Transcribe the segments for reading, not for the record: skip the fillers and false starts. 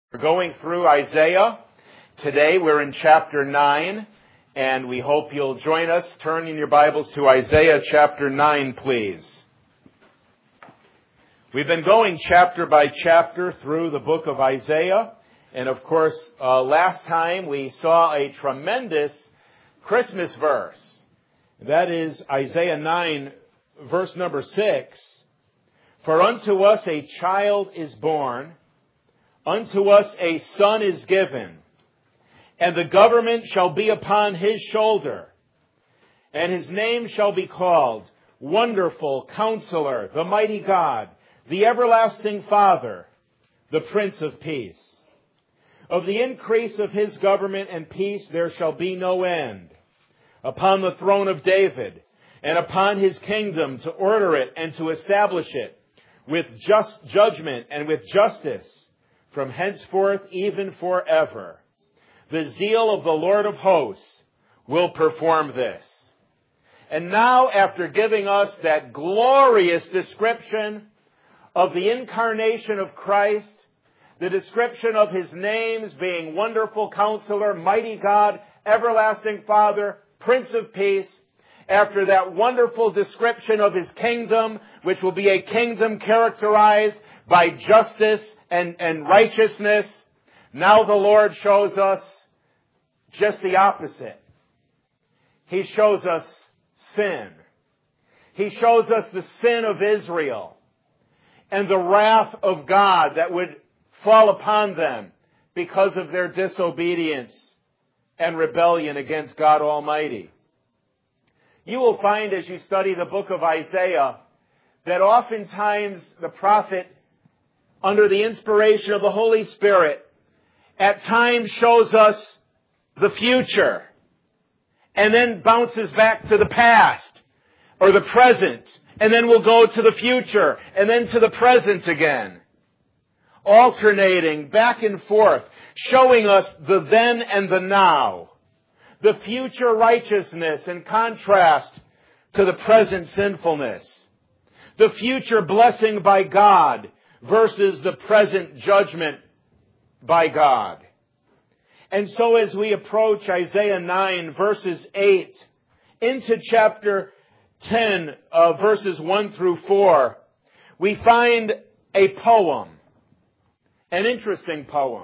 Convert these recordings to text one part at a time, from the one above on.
We're going through Isaiah. Today we're in chapter 9, and we hope you'll join us. Turn in your Bibles to Isaiah chapter 9, please. We've been going chapter by chapter through the book of Isaiah, and of course, last time we saw a tremendous Christmas verse. That is Isaiah 9, verse number 6. For unto us a child is born, unto us a son is given, and the government shall be upon his shoulder, and his name shall be called Wonderful Counselor, the Mighty God, the Everlasting Father, the Prince of Peace. Of the increase of his government and peace there shall be no end, upon the throne of David, and upon his kingdom, to order it and to establish it with just judgment and with justice, from henceforth even forever. The zeal of the Lord of hosts will perform this. And now, after giving us that glorious description of the incarnation of Christ, the description of his names being Wonderful Counselor, Mighty God, Everlasting Father, Prince of Peace, after that wonderful description of his kingdom, which will be a kingdom characterized by justice and righteousness, now the Lord shows us just the opposite. He shows us sin. He shows us the sin of Israel and the wrath of God that would fall upon them because of their disobedience and rebellion against God Almighty. You will find as you study the book of Isaiah that oftentimes the prophet, under the inspiration of the Holy Spirit, at times shows us the future and then bounces back to the past or the present, and then we'll go to the future and then to the present again, alternating back and forth, showing us the then and the now, the future righteousness in contrast to the present sinfulness, the future blessing by God versus the present judgment by God. And so as we approach Isaiah 9, verses 8, into chapter 10, verses 1 through 4, we find a poem, an interesting poem.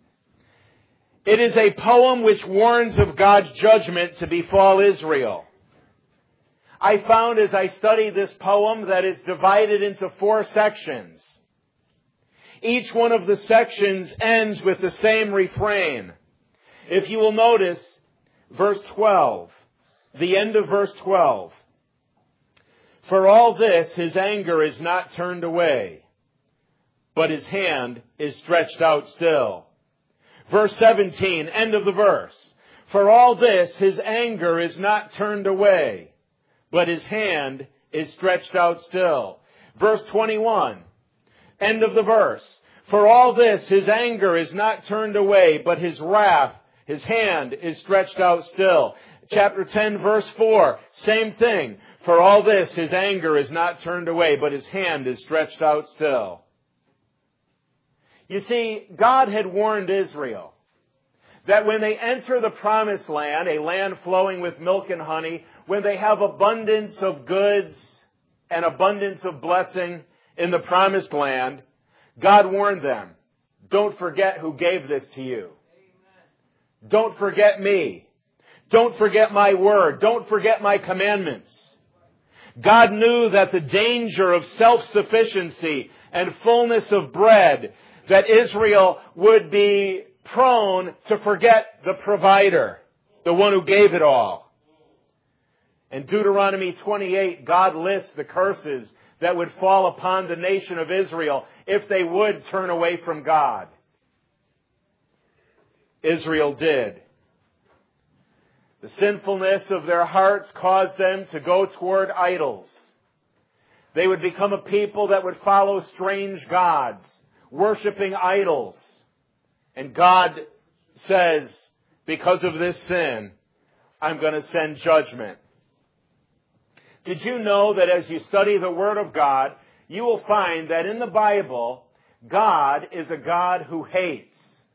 It is a poem which warns of God's judgment to befall Israel. I found as I studied this poem that it's divided into 4 sections. Each one of the sections ends with the same refrain. If you will notice, verse 12, the end of verse 12. For all this, his anger is not turned away, but his hand is stretched out still. Verse 17, end of the verse. For all this, his anger is not turned away, but his hand is stretched out still. Verse 21, end of the verse. For all this, his anger is not turned away, but his wrath, his hand is stretched out still. Chapter 10, verse 4, same thing. For all this, his anger is not turned away, but his hand is stretched out still. You see, God had warned Israel that when they enter the promised land, a land flowing with milk and honey, when they have abundance of goods and abundance of blessing in the promised land, God warned them, don't forget who gave this to you. Amen. Don't forget me. Don't forget my word. Don't forget my commandments. God knew that the danger of self-sufficiency and fullness of bread, that Israel would be prone to forget the provider, the one who gave it all. In Deuteronomy 28, God lists the curses that would fall upon the nation of Israel if they would turn away from God. Israel did. The sinfulness of their hearts caused them to go toward idols. They would become a people that would follow strange gods, worshiping idols. And God says, because of this sin, I'm going to send judgment. Did you know that as you study the Word of God, you will find that in the Bible, God is a God who hates.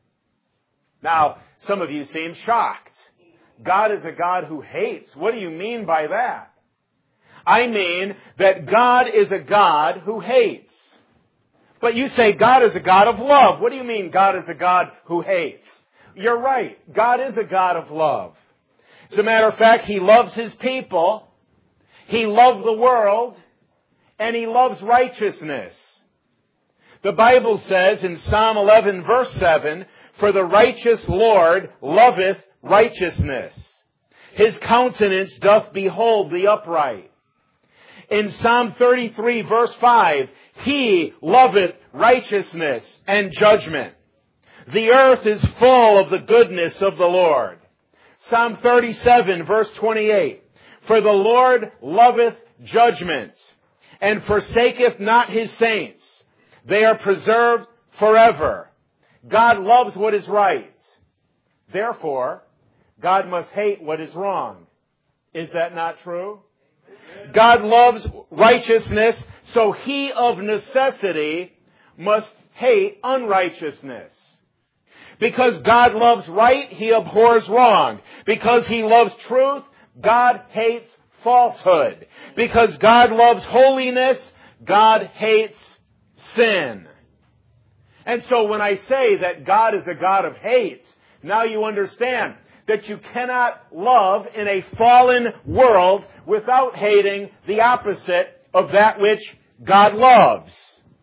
Now, some of you seem shocked. God is a God who hates. What do you mean by that? I mean that God is a God who hates. But you say God is a God of love. What do you mean God is a God who hates? You're right. God is a God of love. As a matter of fact, He loves His people. He loved the world. And He loves righteousness. The Bible says in Psalm 11 verse 7, "For the righteous Lord loveth righteousness. His countenance doth behold the upright." In Psalm 33 verse 5, "He loveth righteousness and judgment. The earth is full of the goodness of the Lord." Psalm 37 verse 28, "For the Lord loveth judgment, and forsaketh not His saints. They are preserved forever." God loves what is right. Therefore, God must hate what is wrong. Is that not true? God loves righteousness, so He of necessity must hate unrighteousness. Because God loves right, He abhors wrong. Because He loves truth, God hates falsehood. Because God loves holiness, God hates sin. And so when I say that God is a God of hate, now you understand that you cannot love in a fallen world without hating the opposite of that which God loves.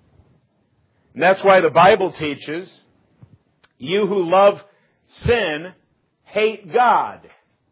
And that's why the Bible teaches, "You who love sin hate God.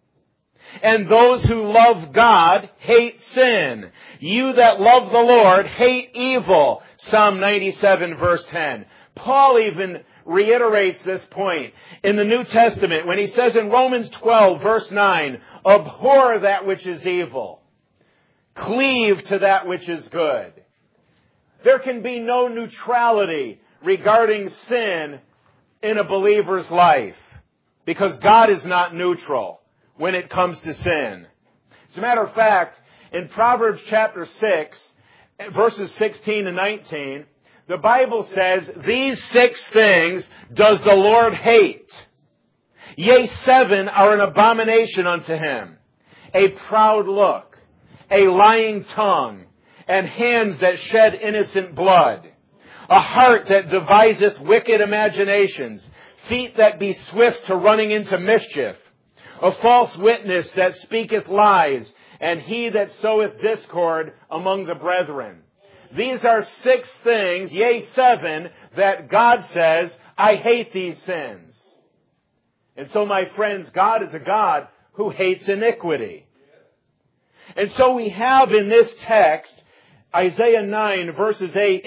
And those who love God hate sin. You that love the Lord hate evil." Psalm 97 verse 10. Paul even reiterates this point in the New Testament when he says in Romans 12 verse 9, "Abhor that which is evil. Cleave to that which is good." There can be no neutrality regarding sin in a believer's life because God is not neutral when it comes to sin. As a matter of fact, in Proverbs chapter 6, verses 16 to 19, the Bible says, "These 6 things does the Lord hate. Yea, 7 are an abomination unto Him. A proud look, a lying tongue, and hands that shed innocent blood. A heart that deviseth wicked imaginations, feet that be swift to running into mischief. A false witness that speaketh lies, and he that soweth discord among the brethren." These are 6 things, yea, 7, that God says, "I hate these sins." And so, my friends, God is a God who hates iniquity. And so we have in this text, Isaiah 9, verses 8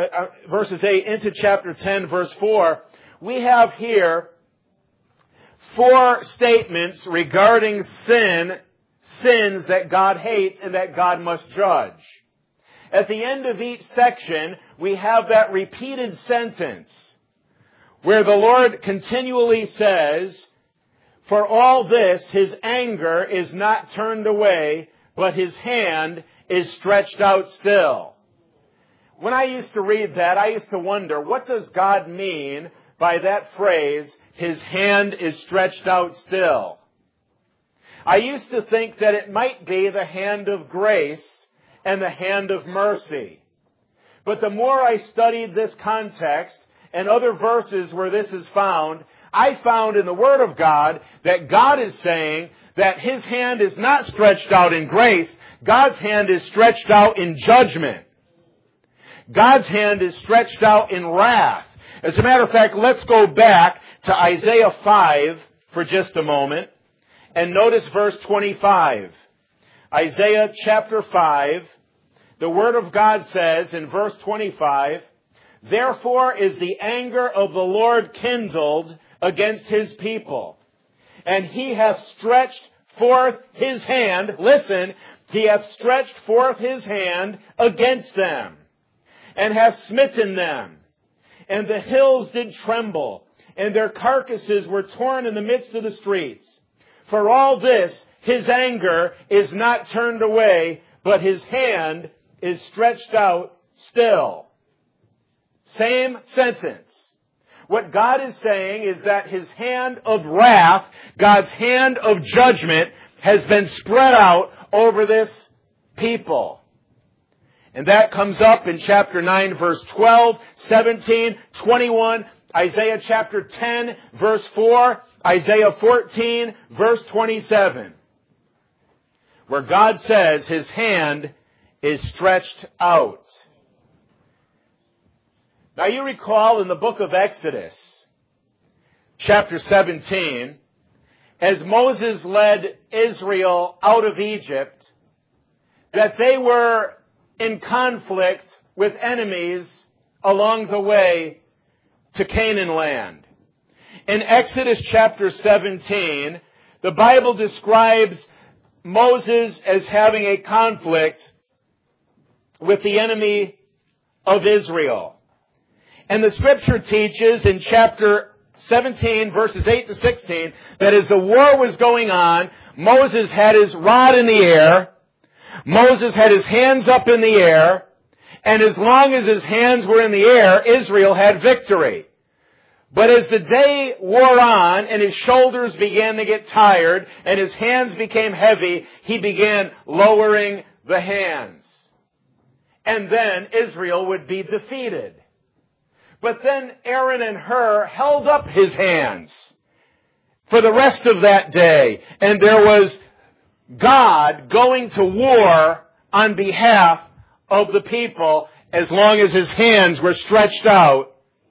into chapter 10, verse 4, we have here 4 statements regarding sins that God hates and that God must judge. At the end of each section, we have that repeated sentence where the Lord continually says, "For all this, His anger is not turned away, but His hand is stretched out still." When I used to read that, I used to wonder, what does God mean by that phrase, "His hand is stretched out still"? I used to think that it might be the hand of grace and the hand of mercy. But the more I studied this context and other verses where this is found, I found in the Word of God that God is saying that His hand is not stretched out in grace. God's hand is stretched out in judgment. God's hand is stretched out in wrath. As a matter of fact, let's go back to Isaiah 5 for just a moment and notice verse 25. Isaiah chapter 5, the Word of God says in verse 25, "Therefore is the anger of the Lord kindled against His people, and He hath stretched forth His hand," listen, "He hath stretched forth His hand against them, and hath smitten them. And the hills did tremble, and their carcasses were torn in the midst of the streets. For all this, His anger is not turned away, but His hand is stretched out still." Same sentence. what God is saying is that His hand of wrath, God's hand of judgment, has been spread out over this people. And that comes up in chapter 9, verse 12, 17, 21, Isaiah chapter 10, verse 4, Isaiah 14, verse 27, where God says His hand is stretched out. Now you recall in the book of Exodus, chapter 17, as Moses led Israel out of Egypt, that they were in conflict with enemies along the way to Canaan land. In Exodus chapter 17, the Bible describes Moses as having a conflict with the enemy of Israel. And the Scripture teaches in chapter 17, verses 8 to 16, that as the war was going on, Moses had his rod in the air, Moses had his hands up in the air, and as long as his hands were in the air, Israel had victory. But as the day wore on and his shoulders began to get tired and his hands became heavy, he began lowering the hands. And then Israel would be defeated. But then Aaron and Hur held up his hands for the rest of that day. And there was God going to war on behalf of the people as long as his hands were stretched out.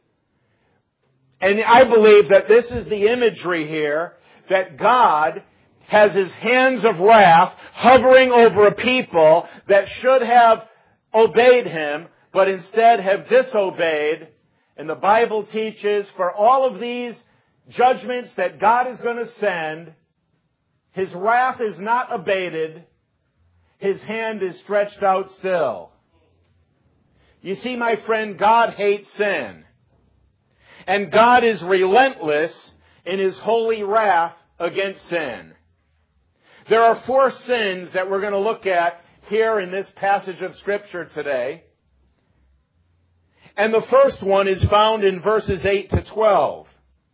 And I believe that this is the imagery here, that God has His hands of wrath hovering over a people that should have obeyed Him, but instead have disobeyed. And the Bible teaches for all of these judgments that God is going to send, His wrath is not abated. His hand is stretched out still. You see, my friend, God hates sin. And God is relentless in His holy wrath against sin. There are 4 sins that we're going to look at here in this passage of Scripture today. And the first one is found in verses 8 to 12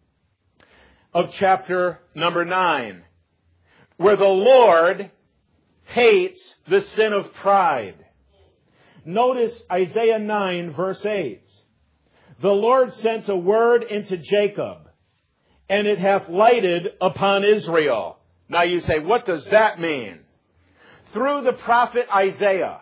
of chapter number 9, where the Lord hates the sin of pride. Notice Isaiah 9, verse 8. The Lord sent a word into Jacob, and it hath lighted upon Israel. Now you say, what does that mean? Through the prophet Isaiah,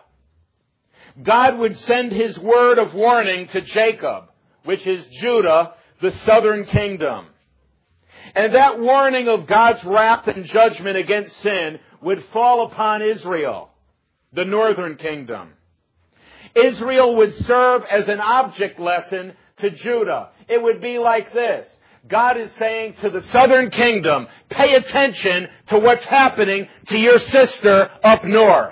God would send His word of warning to Jacob, which is Judah, the southern kingdom. And that warning of God's wrath and judgment against sin would fall upon Israel, the northern kingdom. Israel would serve as an object lesson to Judah. It would be like this. God is saying to the southern kingdom, pay attention to what's happening to your sister up north.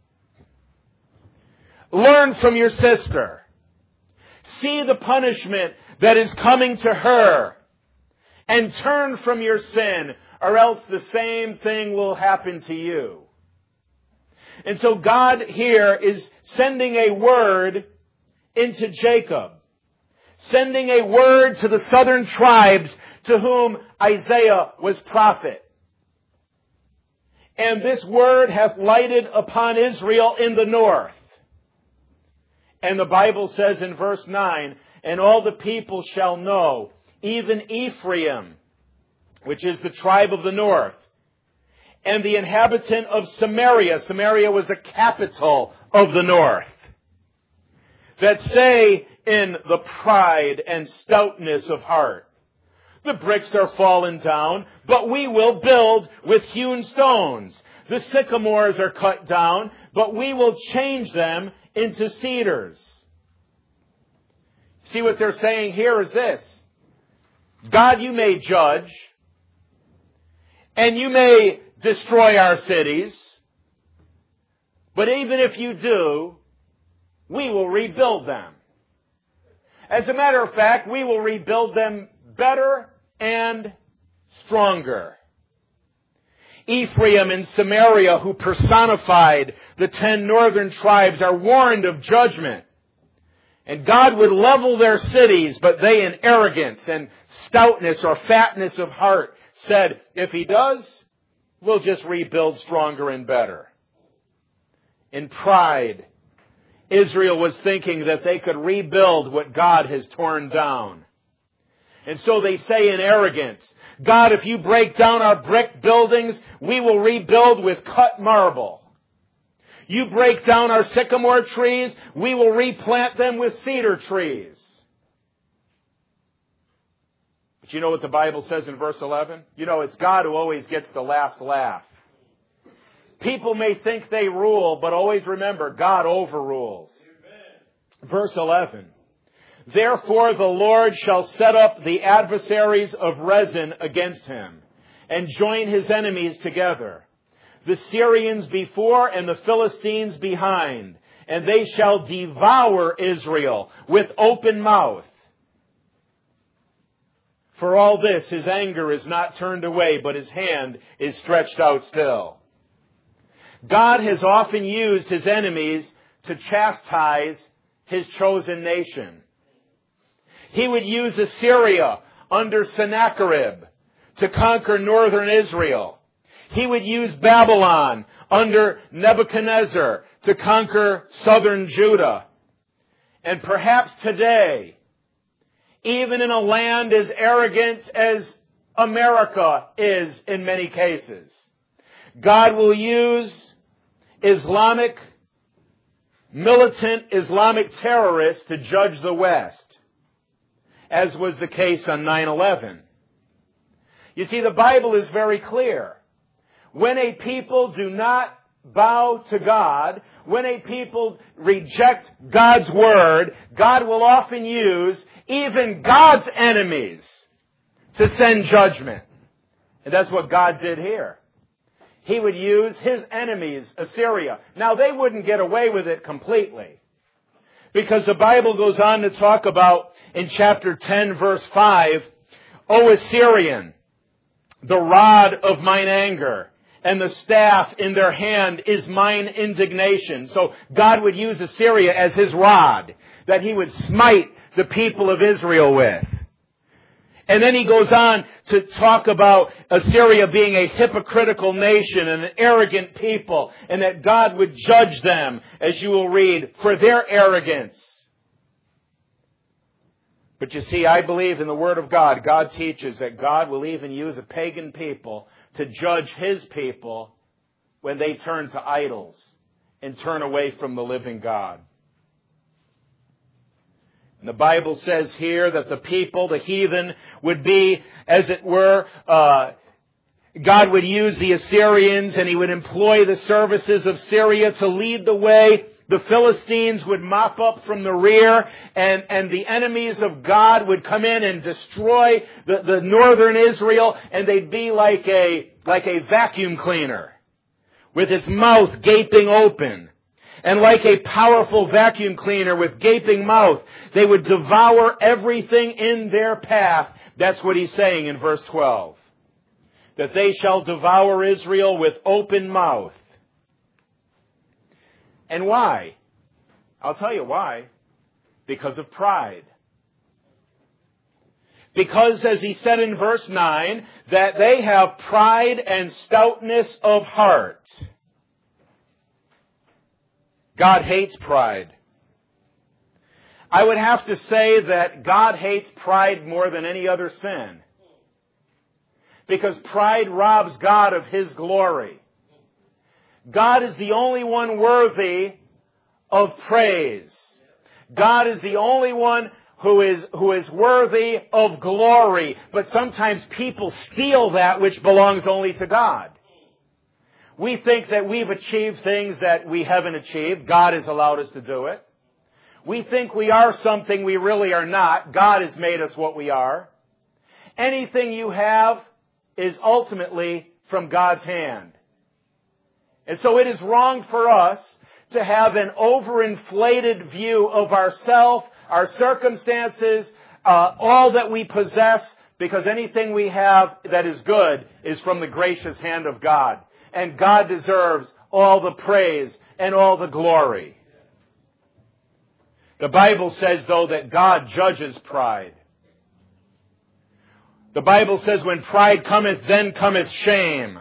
Learn from your sister. See the punishment that is coming to her. And turn from your sin, or else the same thing will happen to you. And so God here is sending a word into Jacob. Sending a word to the southern tribes to whom Isaiah was prophet. And this word hath lighted upon Israel in the north. And the Bible says in verse 9, and all the people shall know, even Ephraim, which is the tribe of the north, and the inhabitant of Samaria. Samaria was the capital of the north. That say in the pride and stoutness of heart, the bricks are fallen down, but we will build with hewn stones. The sycamores are cut down, but we will change them into cedars. See, what they're saying here is this. God, you may judge, and you may destroy our cities, but even if you do, we will rebuild them. As a matter of fact, we will rebuild them better and stronger. Ephraim and Samaria, who personified the 10 northern tribes, are warned of judgment. And God would level their cities, but they in arrogance and stoutness or fatness of heart said, if He does, we'll just rebuild stronger and better. In pride, Israel was thinking that they could rebuild what God has torn down. And so they say in arrogance, God, if you break down our brick buildings, we will rebuild with cut marble. You break down our sycamore trees, we will replant them with cedar trees. But you know what the Bible says in verse 11? You know, it's God who always gets the last laugh. People may think they rule, but always remember, God overrules. Amen. Verse 11. Therefore the Lord shall set up the adversaries of Rezin against him, and join his enemies together, the Syrians before and the Philistines behind, and they shall devour Israel with open mouth. For all this, His anger is not turned away, but His hand is stretched out still. God has often used His enemies to chastise His chosen nation. He would use Assyria under Sennacherib to conquer northern Israel. He would use Babylon under Nebuchadnezzar to conquer southern Judah. And perhaps today, even in a land as arrogant as America is in many cases, God will use militant Islamic terrorists to judge the West, as was the case on 9/11. You see, the Bible is very clear. When a people do not bow to God, when a people reject God's Word, God will often use even God's enemies to send judgment. And that's what God did here. He would use His enemies, Assyria. Now, they wouldn't get away with it completely, because the Bible goes on to talk about, in chapter 10, verse 5, O Assyrian, the rod of mine anger, and the staff in their hand is mine indignation. So God would use Assyria as His rod that He would smite the people of Israel with. And then He goes on to talk about Assyria being a hypocritical nation and an arrogant people, and that God would judge them, as you will read, for their arrogance. But you see, I believe in the Word of God. God teaches that God will even use a pagan people to judge His people when they turn to idols and turn away from the living God. And the Bible says here that the people, the heathen, would be, as it were, God would use the Assyrians, and He would employ the services of Syria to lead the way. The Philistines would mop up from the rear, and the enemies of God would come in and destroy the northern Israel, and they'd be like a vacuum cleaner with its mouth gaping open. And like a powerful vacuum cleaner with gaping mouth, they would devour everything in their path. That's what He's saying in verse 12. That they shall devour Israel with open mouth. And why? I'll tell you why. Because of pride. Because, as He said in verse 9, that they have pride and stoutness of heart. God hates pride. I would have to say that God hates pride more than any other sin. Because pride robs God of His glory. God is the only one worthy of praise. God is the only one who is worthy of glory. But sometimes people steal that which belongs only to God. We think that we've achieved things that we haven't achieved. God has allowed us to do it. We think we are something we really are not. God has made us what we are. Anything you have is ultimately from God's hand. And so it is wrong for us to have an overinflated view of ourselves, our circumstances, all that we possess, because anything we have that is good is from the gracious hand of God. And God deserves all the praise and all the glory. The Bible says, though, that God judges pride. The Bible says, when pride cometh, then cometh shame.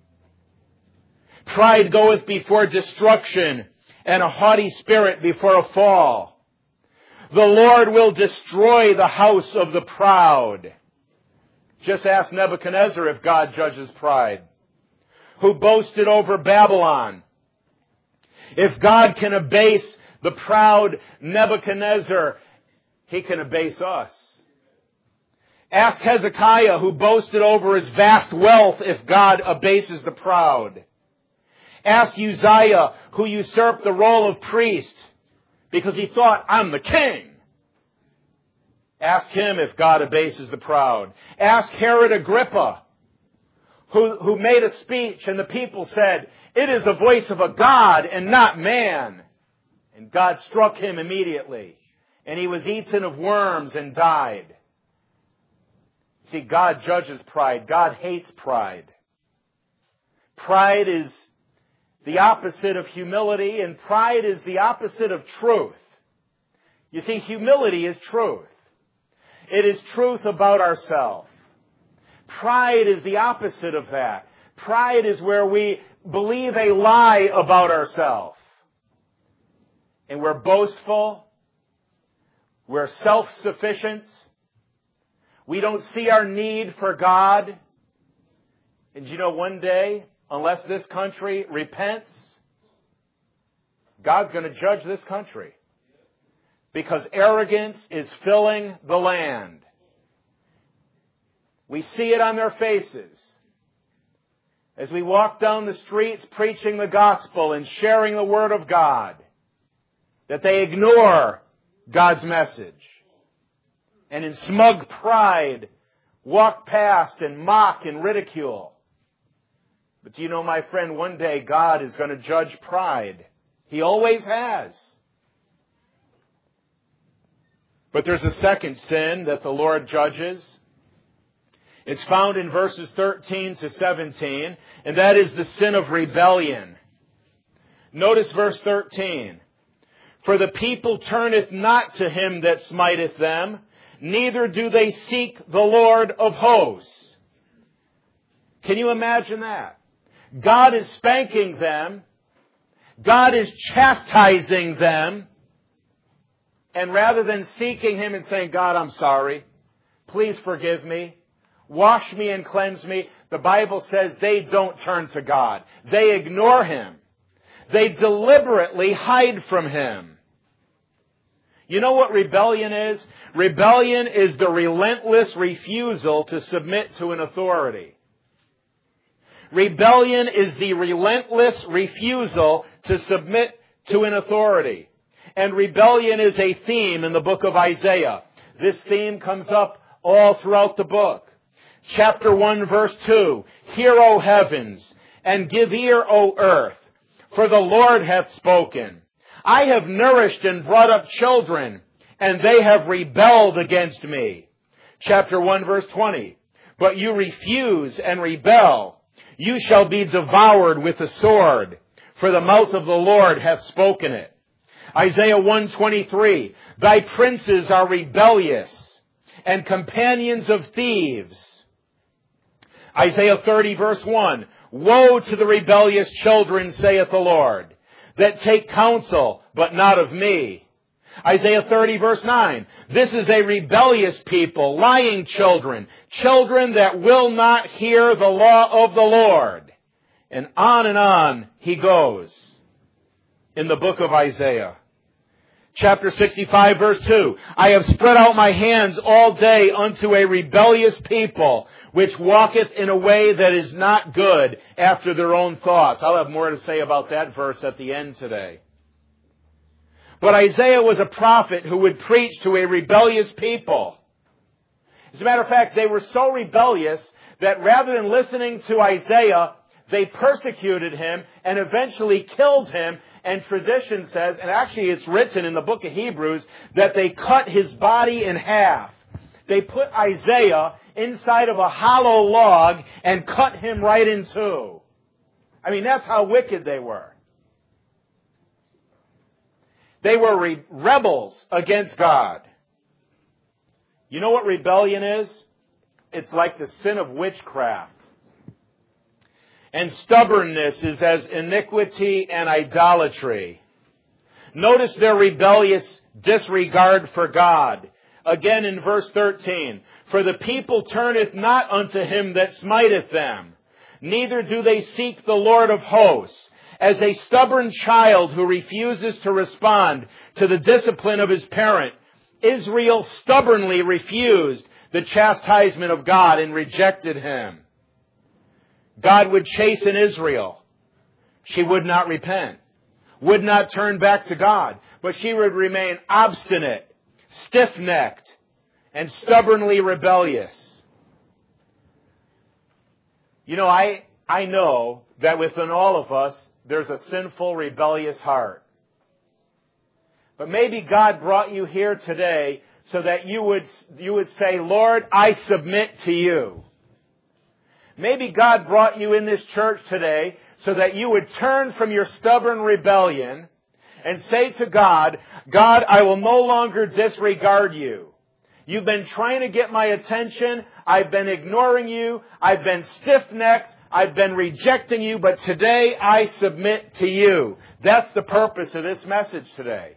Pride goeth before destruction, and a haughty spirit before a fall. The Lord will destroy the house of the proud. Just ask Nebuchadnezzar if God judges pride, who boasted over Babylon. If God can abase the proud Nebuchadnezzar, He can abase us. Ask Hezekiah, who boasted over his vast wealth, if God abases the proud. Ask Uzziah, who usurped the role of priest because he thought, I'm the king. Ask him if God abases the proud. Ask Herod Agrippa, who made a speech and the people said, it is the voice of a God and not man. And God struck him immediately, and he was eaten of worms and died. See, God judges pride. God hates pride. Pride is the opposite of humility, and pride is the opposite of truth. You see, humility is truth. It is truth about ourselves. Pride is the opposite of that. Pride is where we believe a lie about ourselves. And we're boastful. We're self-sufficient. We don't see our need for God. And you know, one day, unless this country repents, God's going to judge this country. Because arrogance is filling the land. We see it on their faces. As we walk down the streets preaching the gospel and sharing the Word of God, that they ignore God's message. And in smug pride, walk past and mock and ridicule. But do you know, my friend, one day God is going to judge pride. He always has. But there's a second sin that the Lord judges. It's found in verses 13 to 17, and that is the sin of rebellion. Notice verse 13. For the people turneth not to him that smiteth them, neither do they seek the Lord of hosts. Can you imagine that? God is spanking them. God is chastising them. And rather than seeking Him and saying, God, I'm sorry. Please forgive me. Wash me and cleanse me. The Bible says they don't turn to God. They ignore Him. They deliberately hide from Him. You know what rebellion is? Rebellion is the relentless refusal to submit to an authority. Rebellion is the relentless refusal to submit to an authority. And rebellion is a theme in the book of Isaiah. This theme comes up all throughout the book. Chapter 1, verse 2. Hear, O heavens, and give ear, O earth, for the Lord hath spoken. I have nourished and brought up children, and they have rebelled against me. Chapter 1, verse 20. But you refuse and rebel. You shall be devoured with the sword, for the mouth of the Lord hath spoken it. Isaiah 1:23. Thy princes are rebellious, and companions of thieves. Isaiah 30, verse 1. Woe to the rebellious children, saith the Lord, that take counsel, but not of me. Isaiah 30, verse 9. This is a rebellious people, lying children, children that will not hear the law of the Lord. And on he goes in the book of Isaiah. Chapter 65, verse 2. I have spread out my hands all day unto a rebellious people, which walketh in a way that is not good after their own thoughts. I'll have more to say about that verse at the end today. But Isaiah was a prophet who would preach to a rebellious people. As a matter of fact, they were so rebellious that rather than listening to Isaiah, they persecuted him and eventually killed him. And tradition says, and actually it's written in the book of Hebrews, that they cut his body in half. They put Isaiah inside of a hollow log and cut him right in two. I mean, that's how wicked they were. They were rebels against God. You know what rebellion is? It's like the sin of witchcraft. And stubbornness is as iniquity and idolatry. Notice their rebellious disregard for God. Again in verse 13, for the people turneth not unto him that smiteth them, neither do they seek the Lord of hosts. As a stubborn child who refuses to respond to the discipline of his parent, Israel stubbornly refused the chastisement of God and rejected him. God would chasten Israel. She would not repent, would not turn back to God, but she would remain obstinate, stiff-necked, and stubbornly rebellious. You know, I know that within all of us, there's a sinful, rebellious heart. But maybe God brought you here today so that you would say, Lord, I submit to you. Maybe God brought you in this church today so that you would turn from your stubborn rebellion and say to God, God, I will no longer disregard you. You've been trying to get my attention. I've been ignoring you. I've been stiff-necked. I've been rejecting you, but today I submit to you. That's the purpose of this message today.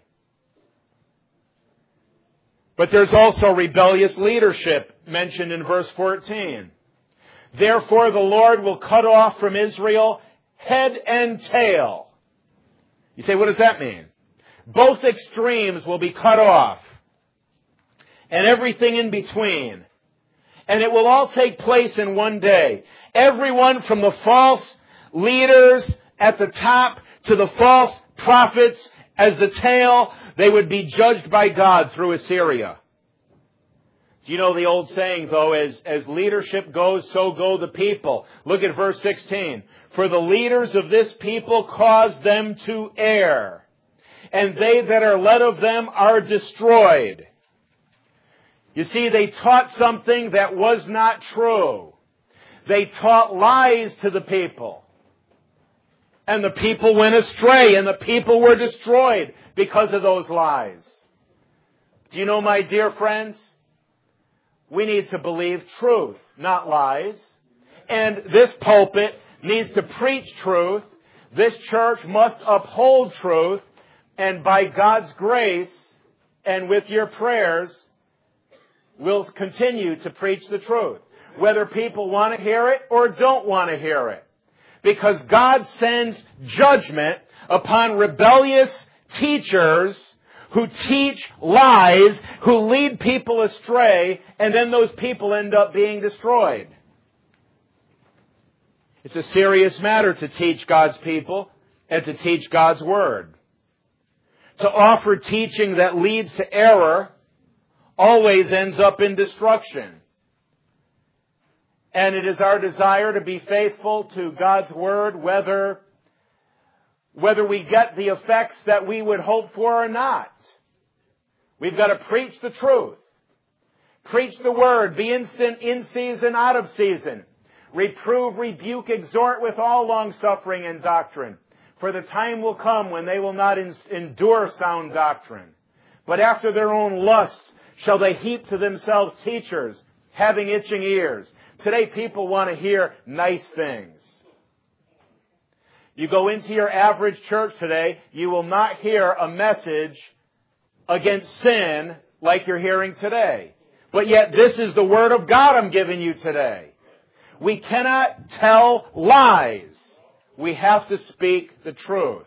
But there's also rebellious leadership mentioned in verse 14. Therefore the Lord will cut off from Israel head and tail. You say, what does that mean? Both extremes will be cut off, and everything in between. And it will all take place in one day. Everyone from the false leaders at the top to the false prophets as the tail, they would be judged by God through Assyria. Do you know the old saying, though, as leadership goes, so go the people? Look at verse 16. For the leaders of this people cause them to err, and they that are led of them are destroyed. You see, they taught something that was not true. They taught lies to the people. And the people went astray, and the people were destroyed because of those lies. Do you know, my dear friends, we need to believe truth, not lies. And this pulpit needs to preach truth. This church must uphold truth. And by God's grace and with your prayers, we'll continue to preach the truth, whether people want to hear it or don't want to hear it. Because God sends judgment upon rebellious teachers who teach lies, who lead people astray, and then those people end up being destroyed. It's a serious matter to teach God's people and to teach God's Word. To offer teaching that leads to error always ends up in destruction. And it is our desire to be faithful to God's Word, whether we get the effects that we would hope for or not. We've got to preach the truth. Preach the Word. Be instant in season, out of season. Reprove, rebuke, exhort with all longsuffering and doctrine. For the time will come when they will not endure sound doctrine. But after their own lusts shall they heap to themselves teachers, having itching ears. Today people want to hear nice things. You go into your average church today, you will not hear a message against sin like you're hearing today. But yet this is the Word of God I'm giving you today. We cannot tell lies. We have to speak the truth.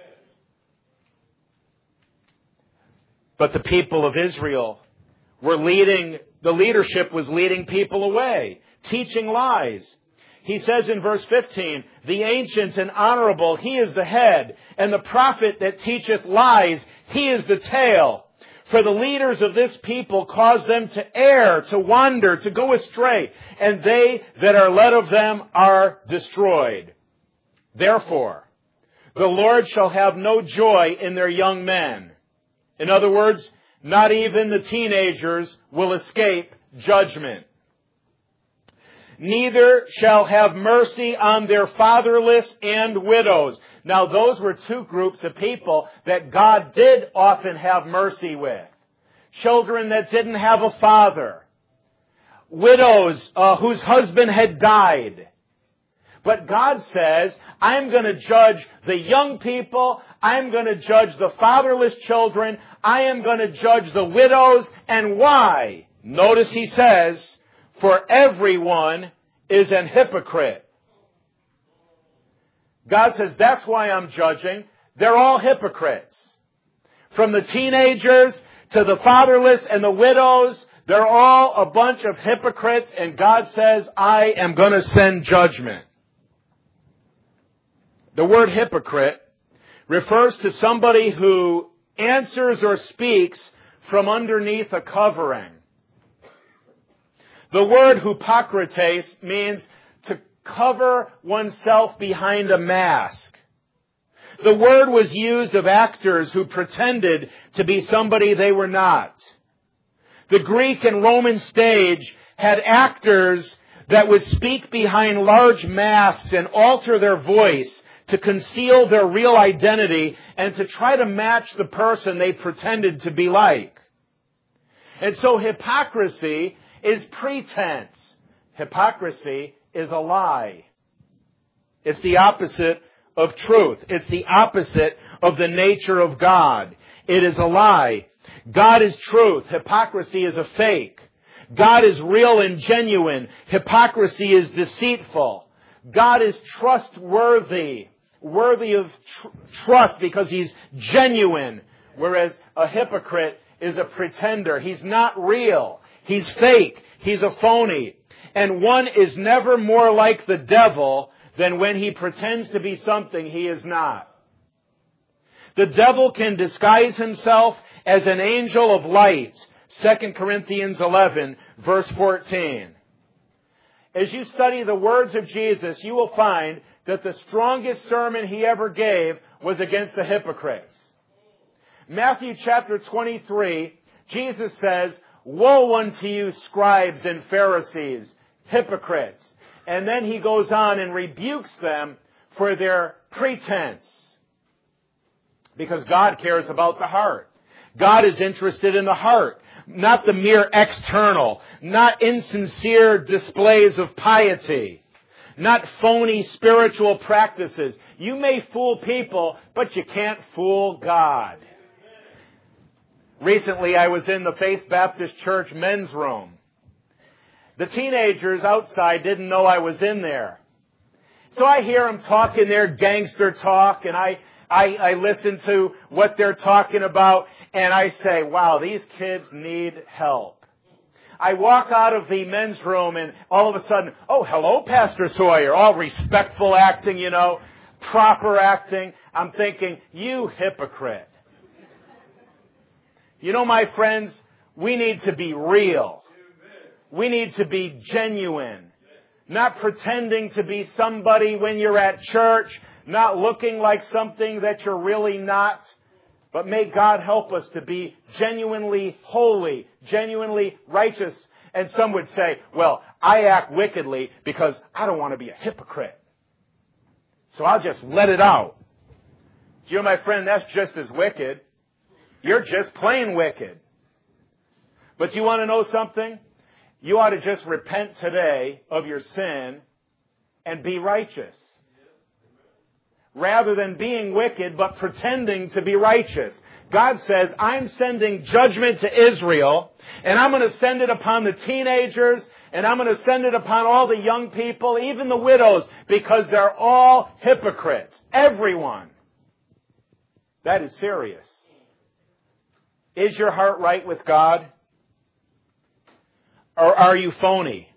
But the people of Israel the leadership was leading people away, teaching lies. He says in verse 15, the ancient and honorable, he is the head, and the prophet that teacheth lies, he is the tail. For the leaders of this people cause them to err, to wander, to go astray, and they that are led of them are destroyed. Therefore, the Lord shall have no joy in their young men. In other words, not even the teenagers will escape judgment. Neither shall have mercy on their fatherless and widows. Now, those were two groups of people that God did often have mercy with. Children that didn't have a father. Widows whose husband had died. But God says, I'm going to judge the young people. I'm going to judge the fatherless children. I am going to judge the widows. And why? Notice he says, for everyone is an hypocrite. God says, that's why I'm judging. They're all hypocrites. From the teenagers to the fatherless and the widows, they're all a bunch of hypocrites. And God says, I am going to send judgment. The word hypocrite refers to somebody who answers or speaks from underneath a covering. The word hypocrites means to cover oneself behind a mask. The word was used of actors who pretended to be somebody they were not. The Greek and Roman stage had actors that would speak behind large masks and alter their voice to conceal their real identity and to try to match the person they pretended to be like. And so hypocrisy is pretense. Hypocrisy is a lie. It's the opposite of truth. It's the opposite of the nature of God. It is a lie. God is truth. Hypocrisy is a fake. God is real and genuine. Hypocrisy is deceitful. God is trustworthy. Worthy of trust because He's genuine. Whereas a hypocrite is a pretender. He's not real. He's fake. He's a phony. And one is never more like the devil than when he pretends to be something he is not. The devil can disguise himself as an angel of light. 2 Corinthians 11, verse 14. As you study the words of Jesus, you will find that the strongest sermon He ever gave was against the hypocrites. Matthew chapter 23, Jesus says, woe unto you, scribes and Pharisees, hypocrites. And then He goes on and rebukes them for their pretense. Because God cares about the heart. God is interested in the heart, not the mere external, not insincere displays of piety, not phony spiritual practices. You may fool people, but you can't fool God. Recently, I was in the Faith Baptist Church men's room. The teenagers outside didn't know I was in there. So I hear them talking their gangster talk, and I listen to what they're talking about, and I say, wow, these kids need help. I walk out of the men's room and all of a sudden, oh, hello, Pastor Sawyer. All respectful acting, proper acting. I'm thinking, you hypocrite. You know, my friends, we need to be real. We need to be genuine. Not pretending to be somebody when you're at church. Not looking like something that you're really not. But may God help us to be genuinely holy, genuinely righteous. And some would say, well, I act wickedly because I don't want to be a hypocrite. So I'll just let it out. Do you know, my friend, that's just as wicked. You're just plain wicked. But you want to know something? You ought to just repent today of your sin and be righteous. Rather than being wicked, but pretending to be righteous. God says, I'm sending judgment to Israel, and I'm going to send it upon the teenagers, and I'm going to send it upon all the young people, even the widows, because they're all hypocrites. Everyone. That is serious. Is your heart right with God? Or are you phony?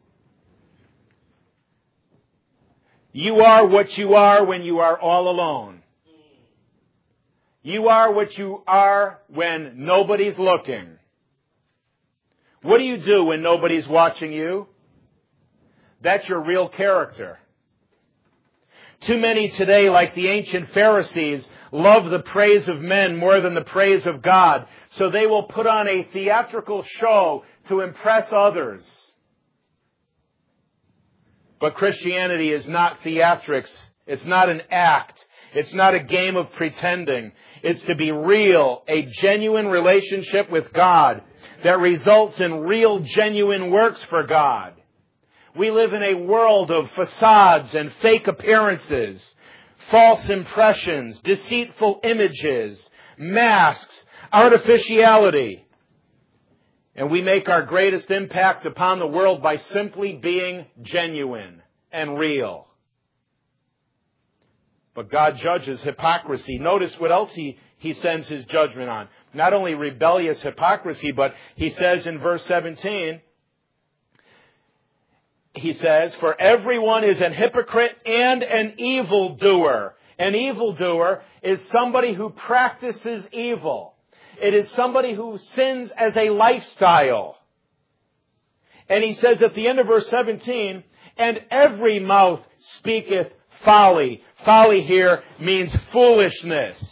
You are what you are when you are all alone. You are what you are when nobody's looking. What do you do when nobody's watching you? That's your real character. Too many today, like the ancient Pharisees, love the praise of men more than the praise of God. So they will put on a theatrical show to impress others. But Christianity is not theatrics. It's not an act. It's not a game of pretending. It's to be real, a genuine relationship with God that results in real, genuine works for God. We live in a world of facades and fake appearances, false impressions, deceitful images, masks, artificiality. And we make our greatest impact upon the world by simply being genuine and real. But God judges hypocrisy. Notice what else he sends His judgment on. Not only rebellious hypocrisy, but He says in verse 17, He says, "For everyone is an hypocrite and an evildoer." An evildoer is somebody who practices evil. It is somebody who sins as a lifestyle. And He says at the end of verse 17, "And every mouth speaketh folly." Folly here means foolishness.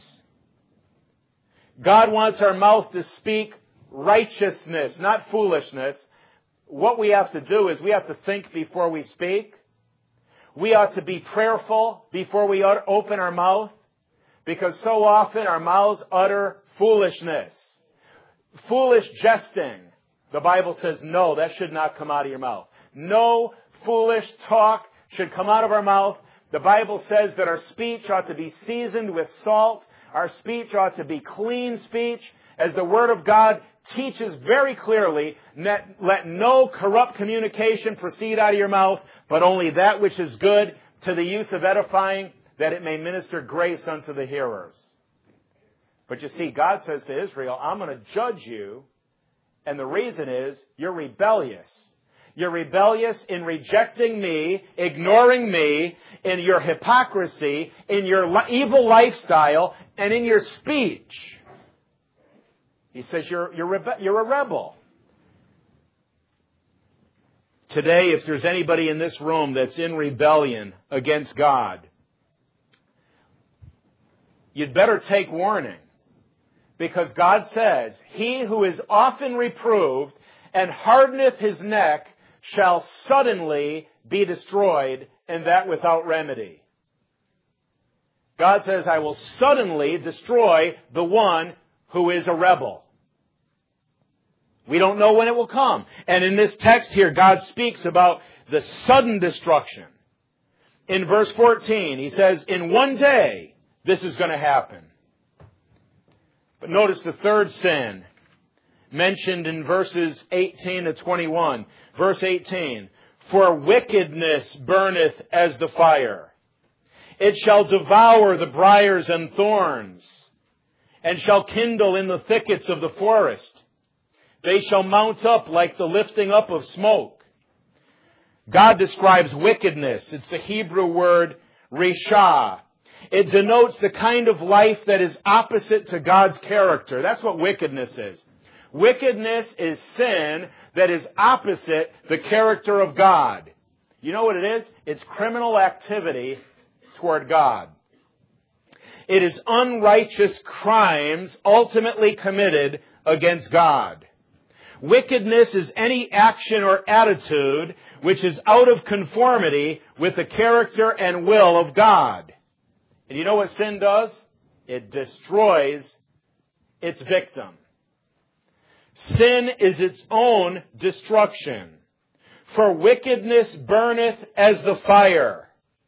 God wants our mouth to speak righteousness, not foolishness. What we have to do is we have to think before we speak. We ought to be prayerful before we open our mouth, because so often our mouths utter foolishness. Foolish jesting. The Bible says, no, that should not come out of your mouth. No foolish talk should come out of our mouth. The Bible says that our speech ought to be seasoned with salt. Our speech ought to be clean speech. As the Word of God teaches very clearly, let no corrupt communication proceed out of your mouth, but only that which is good to the use of edifying, that it may minister grace unto the hearers. But you see, God says to Israel, I'm going to judge you, and the reason is you're rebellious. You're rebellious in rejecting me, ignoring me, in your hypocrisy, in your evil lifestyle, and in your speech. He says you're a rebel. Today, if there's anybody in this room that's in rebellion against God, you'd better take warning. Because God says, "He who is often reproved and hardeneth his neck shall suddenly be destroyed, and that without remedy." God says, I will suddenly destroy the one who is a rebel. We don't know when it will come. And in this text here, God speaks about the sudden destruction. In verse 14, He says, in one day, this is going to happen. But notice the third sin mentioned in verses 18 to 21. Verse 18, "For wickedness burneth as the fire. It shall devour the briars and thorns, and shall kindle in the thickets of the forest. They shall mount up like the lifting up of smoke." God describes wickedness. It's the Hebrew word rishah. It denotes the kind of life that is opposite to God's character. That's what wickedness is. Wickedness is sin that is opposite the character of God. You know what it is? It's criminal activity toward God. It is unrighteous crimes ultimately committed against God. Wickedness is any action or attitude which is out of conformity with the character and will of God. And you know what sin does? It destroys its victim. Sin is its own destruction. "For wickedness burneth as the fire."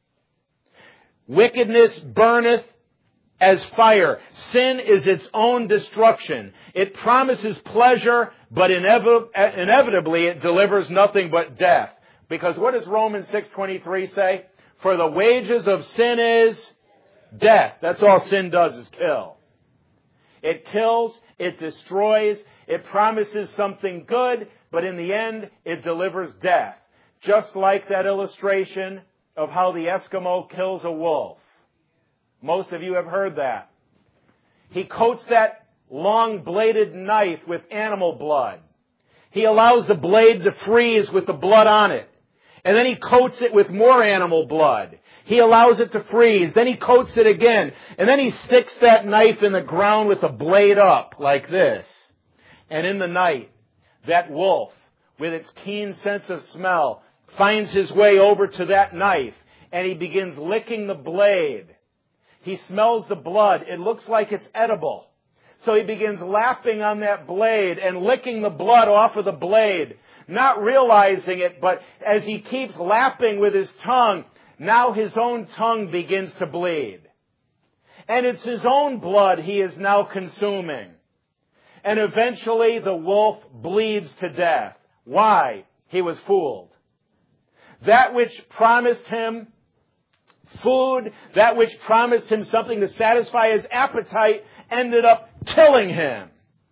Wickedness burneth as fire. Sin is its own destruction. It promises pleasure, but inevitably it delivers nothing but death. Because what does Romans 6:23 say? "For the wages of sin is death." That's all sin does, is kill. It kills, it destroys, it promises something good, but in the end, it delivers death. Just like that illustration of how the Eskimo kills a wolf. Most of you have heard that. He coats that long-bladed knife with animal blood. He allows the blade to freeze with the blood on it. And then he coats it with more animal blood. He allows it to freeze. Then he coats it again. And then he sticks that knife in the ground with the blade up like this. And in the night, that wolf, with its keen sense of smell, finds his way over to that knife. And he begins licking the blade. He smells the blood. It looks like it's edible. So he begins lapping on that blade and licking the blood off of the blade, not realizing it, but as he keeps lapping with his tongue, now his own tongue begins to bleed. And it's his own blood he is now consuming. And eventually the wolf bleeds to death. Why? He was fooled. That which promised him food, that which promised him something to satisfy his appetite, ended up killing him.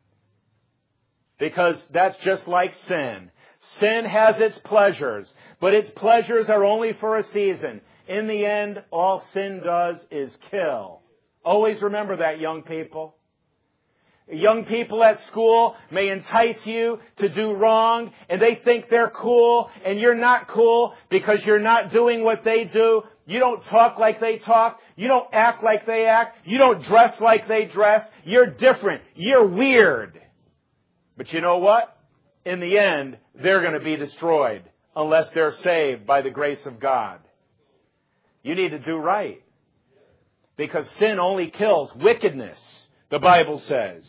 Because that's just like sin. Sin has its pleasures, but its pleasures are only for a season. In the end, all sin does is kill. Always remember that, young people. Young people at school may entice you to do wrong, and they think they're cool, and you're not cool because you're not doing what they do. You don't talk like they talk. You don't act like they act. You don't dress like they dress. You're different. You're weird. But you know what? In the end, they're going to be destroyed unless they're saved by the grace of God. You need to do right. Because sin only kills. Wickedness, the Bible says,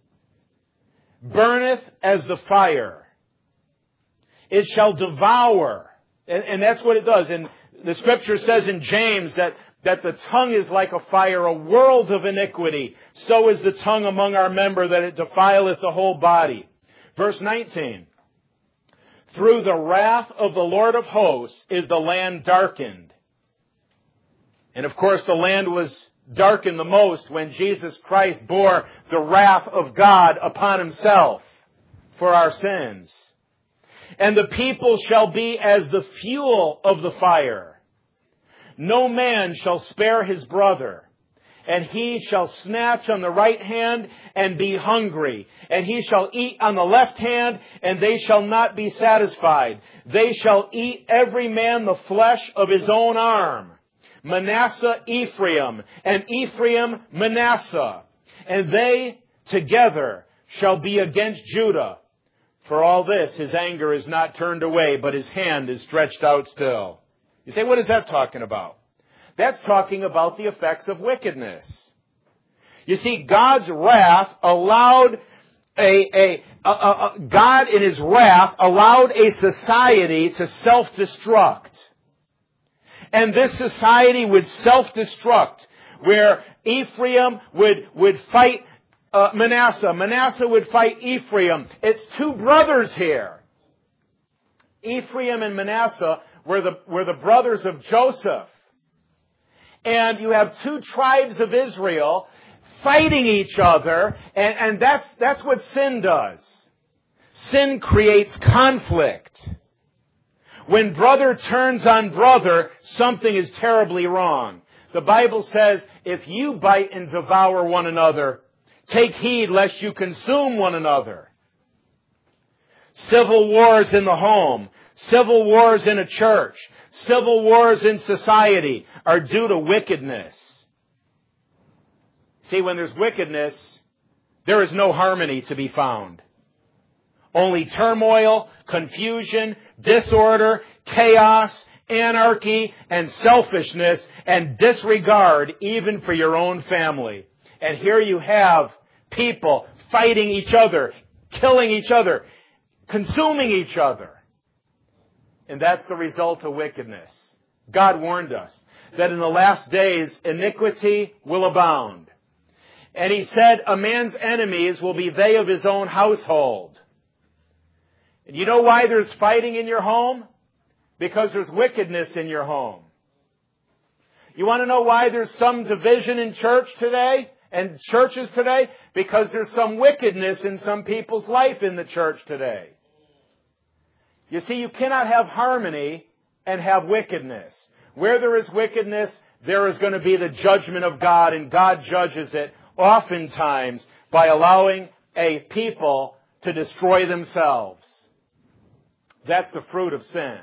burneth as the fire. It shall devour. And that's what it does. And the Scripture says in James that the tongue is like a fire, a world of iniquity. So is the tongue among our members, that it defileth the whole body. Verse 19. Through the wrath of the Lord of hosts is the land darkened. And of course the land was darkened the most when Jesus Christ bore the wrath of God upon himself for our sins. And the people shall be as the fuel of the fire. No man shall spare his brother, and he shall snatch on the right hand and be hungry, and he shall eat on the left hand, and they shall not be satisfied. They shall eat every man the flesh of his own arm. Manasseh Ephraim, and Ephraim Manasseh, and they together shall be against Judah. For all this, his anger is not turned away, but his hand is stretched out still. You say, what is that talking about? That's talking about the effects of wickedness. You see, God's wrath allowed God in his wrath allowed a society to self-destruct. And this society would self-destruct, where Ephraim would fight Manasseh. Manasseh would fight Ephraim. It's two brothers here. Ephraim and Manasseh were the brothers of Joseph. And you have two tribes of Israel fighting each other, and that's what sin does. Sin creates conflict. When brother turns on brother, something is terribly wrong. The Bible says, if you bite and devour one another, take heed lest you consume one another. Civil wars in the home, civil wars in a church, civil wars in society are due to wickedness. See, when there's wickedness, there is no harmony to be found. Only turmoil, confusion, disorder, chaos, anarchy, and selfishness, and disregard even for your own family. And here you have people fighting each other, killing each other, consuming each other. And that's the result of wickedness. God warned us that in the last days iniquity will abound. And he said, a man's enemies will be they of his own household. And you know why there's fighting in your home? Because there's wickedness in your home. You want to know why there's some division in church today and churches today? Because there's some wickedness in some people's life in the church today. You see, you cannot have harmony and have wickedness. Where there is wickedness, there is going to be the judgment of God, and God judges it oftentimes by allowing a people to destroy themselves. That's the fruit of sin.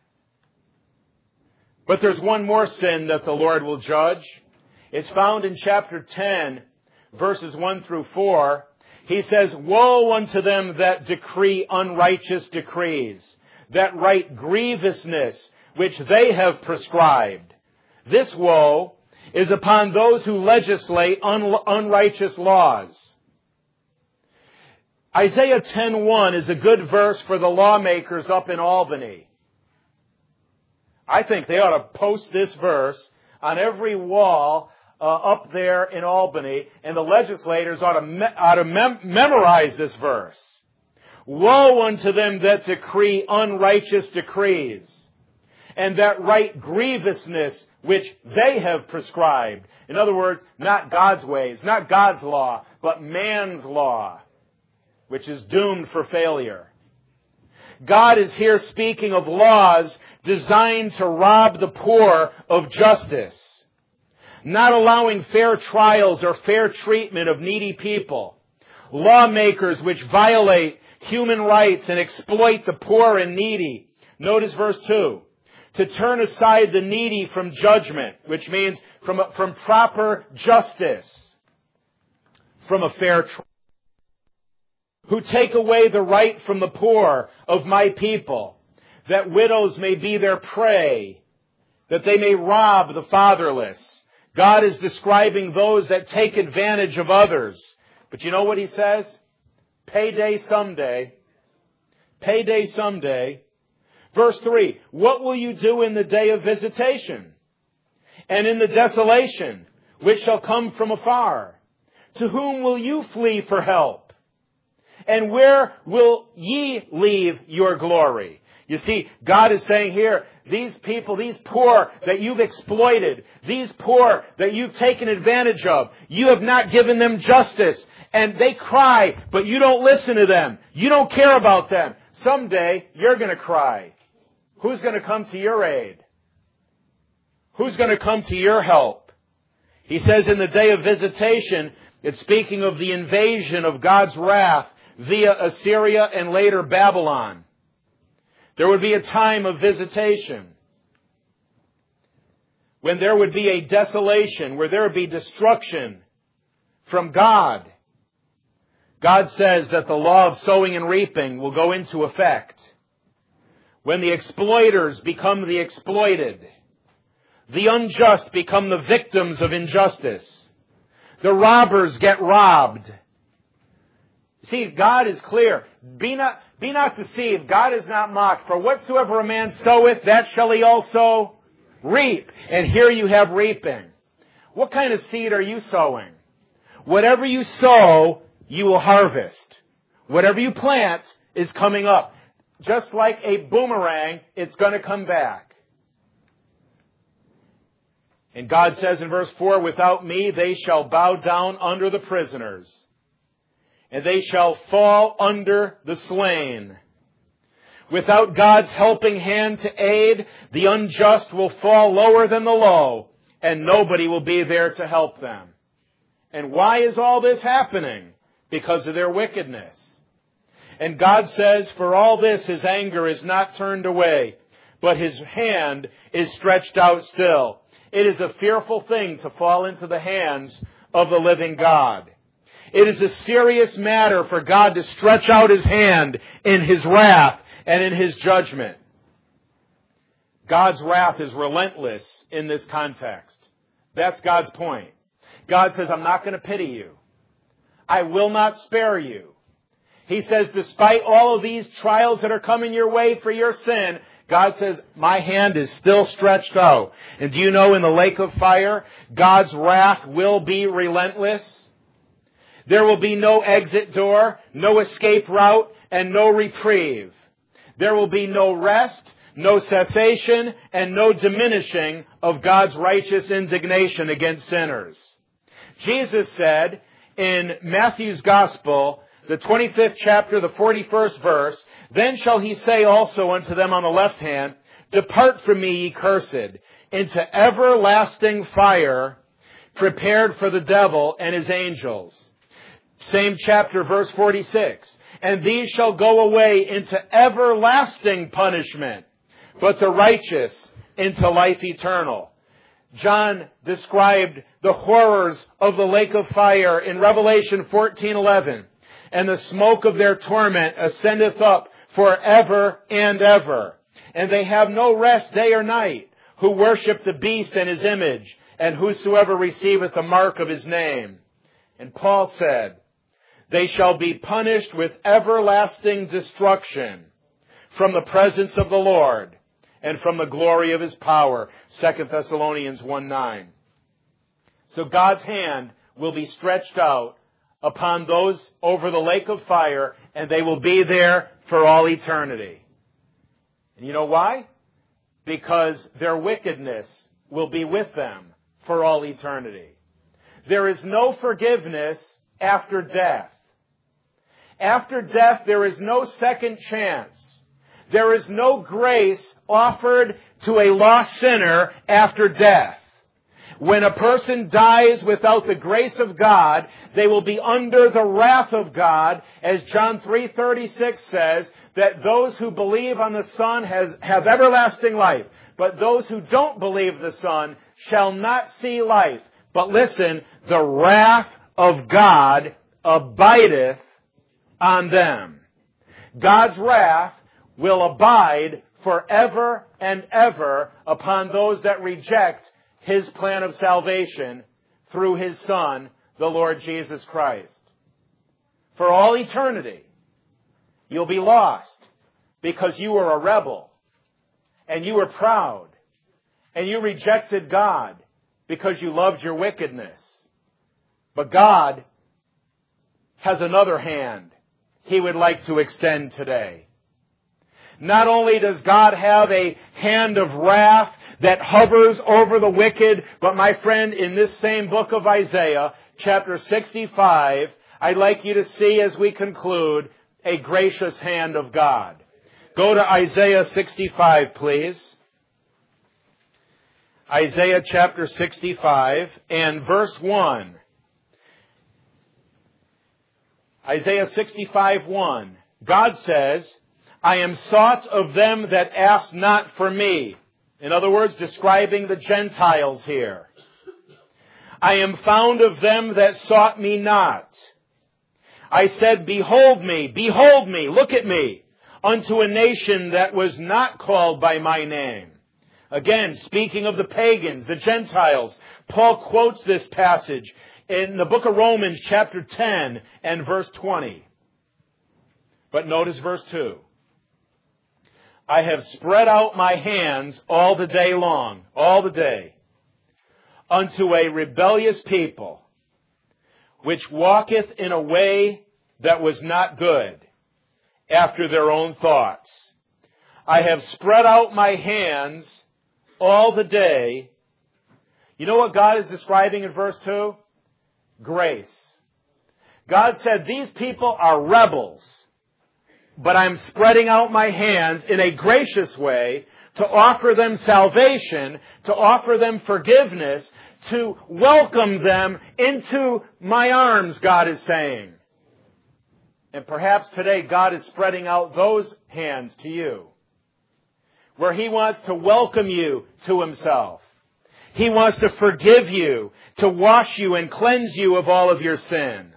But there's one more sin that the Lord will judge. It's found in chapter 10, verses 1 through 4. He says, woe unto them that decree unrighteous decrees, that write grievousness which they have prescribed. This woe is upon those who legislate unrighteous laws. Isaiah 10:1 is a good verse for the lawmakers up in Albany. I think they ought to post this verse on every wall up there in Albany, and the legislators ought to memorize this verse. Woe unto them that decree unrighteous decrees, and that write grievousness which they have prescribed. In other words, not God's ways, not God's law, but man's law, which is doomed for failure. God is here speaking of laws designed to rob the poor of justice, not allowing fair trials or fair treatment of needy people, lawmakers which violate human rights and exploit the poor and needy. Notice verse 2. To turn aside the needy from judgment, which means from proper justice, from a fair trial. Who take away the right from the poor of my people, that widows may be their prey, that they may rob the fatherless. God is describing those that take advantage of others. But you know what he says? Payday someday. Payday someday. Verse 3, what will you do in the day of visitation? And in the desolation, which shall come from afar? To whom will you flee for help? And where will ye leave your glory? You see, God is saying here, these people, these poor that you've exploited, these poor that you've taken advantage of, you have not given them justice. And they cry, but you don't listen to them. You don't care about them. Someday, you're going to cry. Who's going to come to your aid? Who's going to come to your help? He says in the day of visitation, it's speaking of the invasion of God's wrath via Assyria and later Babylon. There would be a time of visitation when there would be a desolation, where there would be destruction from God. God says that the law of sowing and reaping will go into effect. When the exploiters become the exploited, the unjust become the victims of injustice, the robbers get robbed. See, God is clear. Be not deceived. God is not mocked. For whatsoever a man soweth, that shall he also reap. And here you have reaping. What kind of seed are you sowing? Whatever you sow, you will harvest. Whatever you plant is coming up. Just like a boomerang, it's going to come back. And God says in verse 4, without me they shall bow down under the prisoners, and they shall fall under the slain. Without God's helping hand to aid, the unjust will fall lower than the low, and nobody will be there to help them. And why is all this happening? Because of their wickedness. And God says, for all this, His anger is not turned away, but His hand is stretched out still. It is a fearful thing to fall into the hands of the living God. It is a serious matter for God to stretch out His hand in His wrath and in His judgment. God's wrath is relentless in this context. That's God's point. God says, I'm not going to pity you. I will not spare you. He says, despite all of these trials that are coming your way for your sin, God says, my hand is still stretched out. And do you know in the lake of fire, God's wrath will be relentless? There will be no exit door, no escape route, and no reprieve. There will be no rest, no cessation, and no diminishing of God's righteous indignation against sinners. Jesus said in Matthew's Gospel, the 25th chapter, the 41st verse, then shall He say also unto them on the left hand, depart from me, ye cursed, into everlasting fire, prepared for the devil and his angels. Same chapter, verse 46. And these shall go away into everlasting punishment, but the righteous into life eternal. John described the horrors of the lake of fire in Revelation 14:11. And the smoke of their torment ascendeth up forever and ever. And they have no rest day or night, who worship the beast and his image, and whosoever receiveth the mark of his name. And Paul said, they shall be punished with everlasting destruction from the presence of the Lord and from the glory of his power. 2 Thessalonians 1:9. So God's hand will be stretched out upon those over the lake of fire, and they will be there for all eternity. And you know why? Because their wickedness will be with them for all eternity. There is no forgiveness after death. After death, there is no second chance. There is no grace offered to a lost sinner after death. When a person dies without the grace of God, they will be under the wrath of God, as John 3:36 says, that those who believe on the Son have everlasting life, but those who don't believe the Son shall not see life. But listen, the wrath of God abideth on them. God's wrath will abide forever and ever upon those that reject His plan of salvation through His Son, the Lord Jesus Christ. For all eternity, you'll be lost because you were a rebel, and you were proud, and you rejected God because you loved your wickedness. But God has another hand He would like to extend today. Not only does God have a hand of wrath that hovers over the wicked, but my friend, in this same book of Isaiah, chapter 65, I'd like you to see as we conclude a gracious hand of God. Go to Isaiah 65, please. Isaiah chapter 65 and verse 1. Isaiah 65:1. God says, I am sought of them that ask not for me. In other words, describing the Gentiles here. I am found of them that sought me not. I said, behold me, look at me, unto a nation that was not called by my name. Again, speaking of the pagans, the Gentiles, Paul quotes this passage in the book of Romans chapter 10 and verse 20. But notice verse 2. I have spread out my hands all the day long, all the day, unto a rebellious people, which walketh in a way that was not good, after their own thoughts. I have spread out my hands all the day. You know what God is describing in verse 2? Grace. God said, these people are rebels, but I'm spreading out my hands in a gracious way to offer them salvation, to offer them forgiveness, to welcome them into my arms, God is saying. And perhaps today God is spreading out those hands to you, where He wants to welcome you to Himself. He wants to forgive you, to wash you and cleanse you of all of your sin.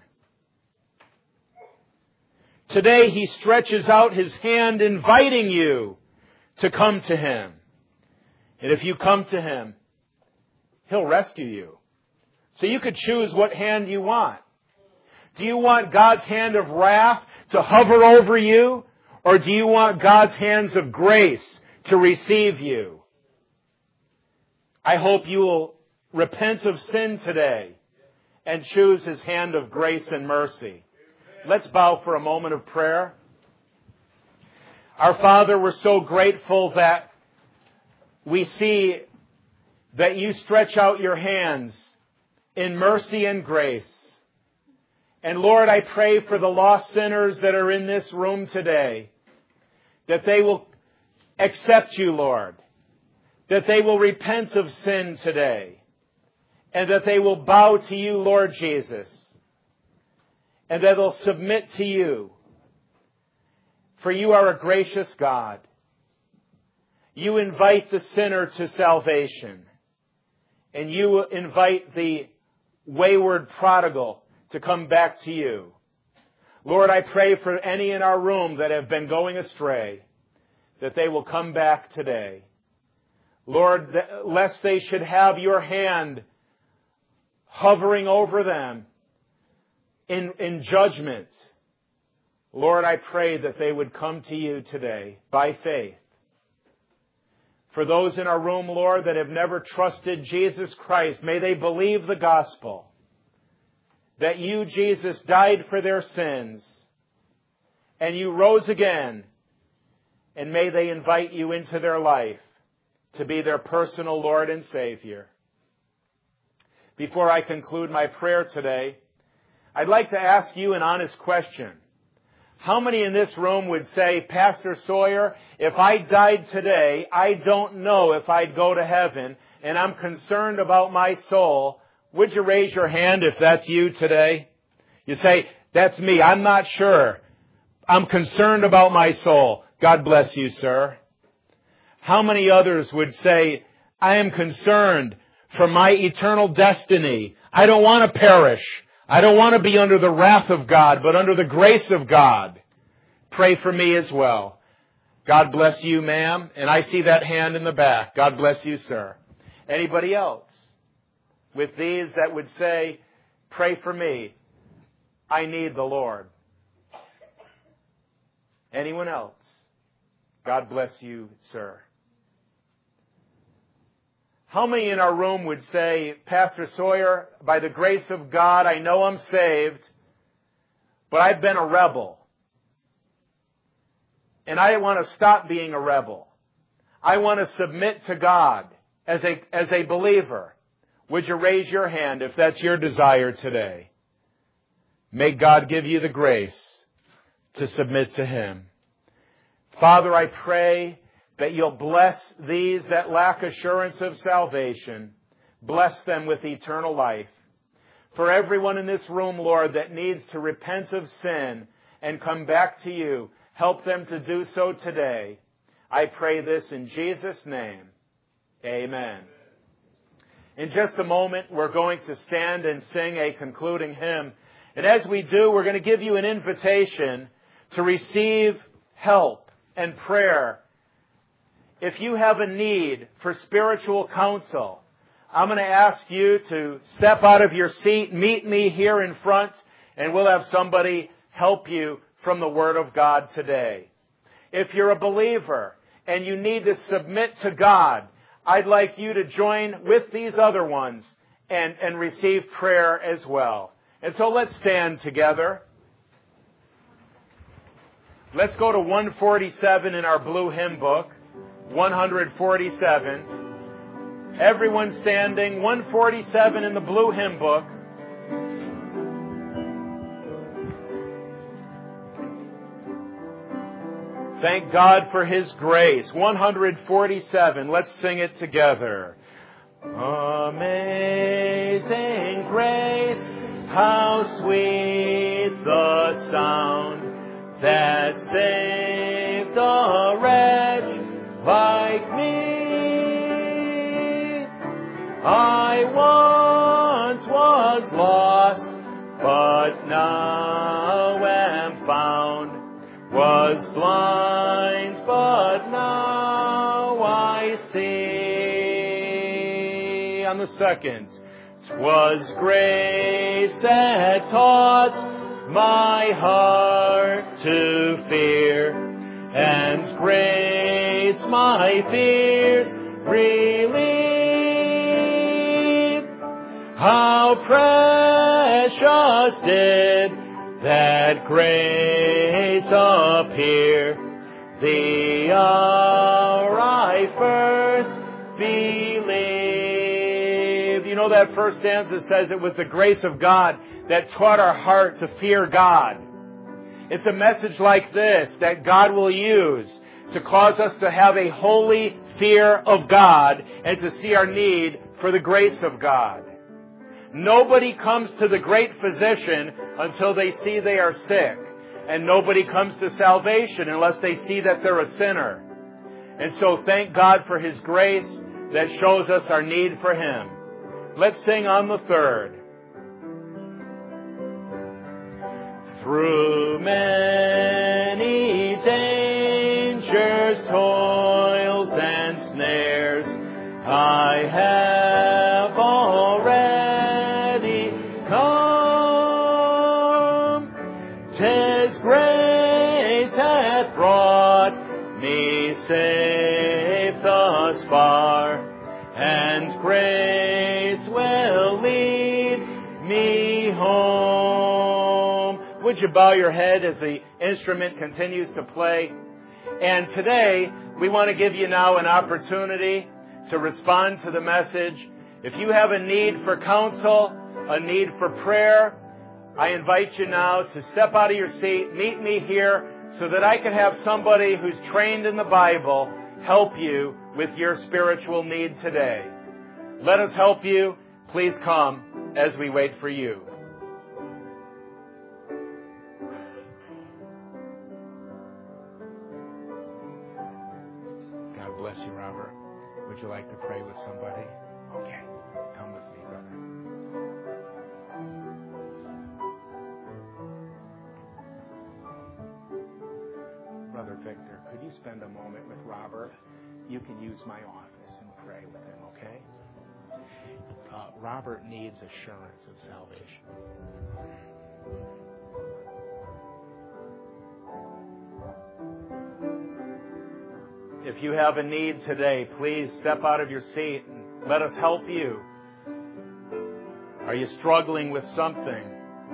Today He stretches out His hand inviting you to come to Him. And if you come to Him, He'll rescue you. So you could choose what hand you want. Do you want God's hand of wrath to hover over you? Or do you want God's hands of grace to receive you? I hope you will repent of sin today and choose His hand of grace and mercy. Let's bow for a moment of prayer. Our Father, we're so grateful that we see that you stretch out your hands in mercy and grace. And Lord, I pray for the lost sinners that are in this room today, that they will accept you, Lord, that they will repent of sin today, and that they will bow to you, Lord Jesus, and that they'll submit to you. For you are a gracious God. You invite the sinner to salvation, and you invite the wayward prodigal to come back to you. Lord, I pray for any in our room that have been going astray, that they will come back today. Lord, lest they should have your hand hovering over them in judgment. Lord, I pray that they would come to you today by faith. For those in our room, Lord, that have never trusted Jesus Christ, may they believe the gospel, that you, Jesus, died for their sins, and you rose again, and may they invite you into their life to be their personal Lord and Savior. Before I conclude my prayer today, I'd like to ask you an honest question. How many in this room would say, Pastor Sawyer, if I died today, I don't know if I'd go to heaven, and I'm concerned about my soul? Would you raise your hand if that's you today? You say, that's me, I'm not sure. I'm concerned about my soul. God bless you, sir. How many others would say, I am concerned for my eternal destiny. I don't want to perish. I don't want to be under the wrath of God, but under the grace of God. Pray for me as well. God bless you, ma'am. And I see that hand in the back. God bless you, sir. Anybody else with these that would say, pray for me. I need the Lord. Anyone else? God bless you, sir. How many in our room would say, Pastor Sawyer, by the grace of God, I know I'm saved, but I've been a rebel. And I want to stop being a rebel. I want to submit to God as a believer. Would you raise your hand if that's your desire today? May God give you the grace to submit to Him. Father, I pray that you'll bless these that lack assurance of salvation. Bless them with eternal life. For everyone in this room, Lord, that needs to repent of sin and come back to you, help them to do so today. I pray this in Jesus' name. Amen. In just a moment, we're going to stand and sing a concluding hymn. And as we do, we're going to give you an invitation to receive help and prayer. If you have a need for spiritual counsel, I'm going to ask you to step out of your seat, meet me here in front, and we'll have somebody help you from the Word of God today. If you're a believer and you need to submit to God, I'd like you to join with these other ones and receive prayer as well. And so let's stand together. Let's go to 147 in our blue hymn book. 147. Everyone standing. 147 in the blue hymn book. Thank God for His grace. 147. Let's sing it together. Amazing grace, how sweet the sound that saved a wretch like me. I once was lost, but now am found. Was blind, but now I see. On the second. 'Twas grace that taught my heart to fear, and grace my fears relieved. How precious did that grace appear the hour I first believed. You know that first stanza says it was the grace of God that taught our heart to fear God. It's a message like this that God will use to cause us to have a holy fear of God and to see our need for the grace of God. Nobody comes to the great physician until they see they are sick. And nobody comes to salvation unless they see that they're a sinner. And so thank God for His grace that shows us our need for Him. Let's sing on the third. Through many dangers, toils, and snares, I have already safe thus far, and grace will lead me home. Would you bow your head as the instrument continues to play? And today, we want to give you now an opportunity to respond to the message. If you have a need for counsel, a need for prayer, I invite you now to step out of your seat, meet me here, so that I can have somebody who's trained in the Bible help you with your spiritual need today. Let us help you. Please come as we wait for you. God bless you, Robert. Would you like to pray with somebody? Okay. Come with me, brother. Brother Victor, could you spend a moment with Robert? You can use my office and pray with him, okay? Robert needs assurance of salvation. If you have a need today, please step out of your seat and let us help you. Are you struggling with something?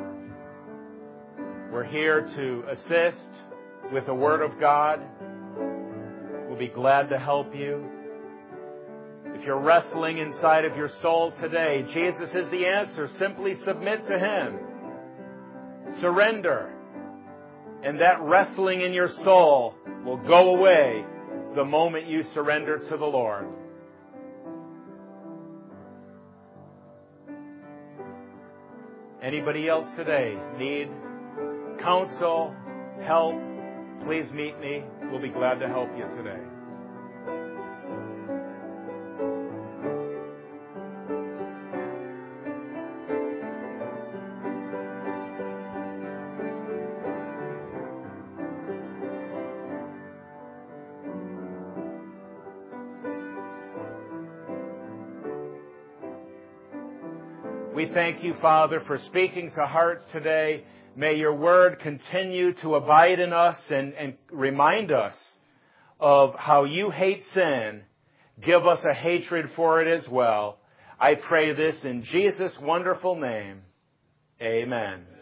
We're here to assist with the Word of God. We'll be glad to help you. If you're wrestling inside of your soul today, Jesus is the answer. Simply submit to Him. Surrender. And that wrestling in your soul will go away the moment you surrender to the Lord. Anybody else today need counsel, help? Please meet me. We'll be glad to help you today. We thank you, Father, for speaking to hearts today. May your word continue to abide in us and remind us of how you hate sin. Give us a hatred for it as well. I pray this in Jesus' wonderful name. Amen.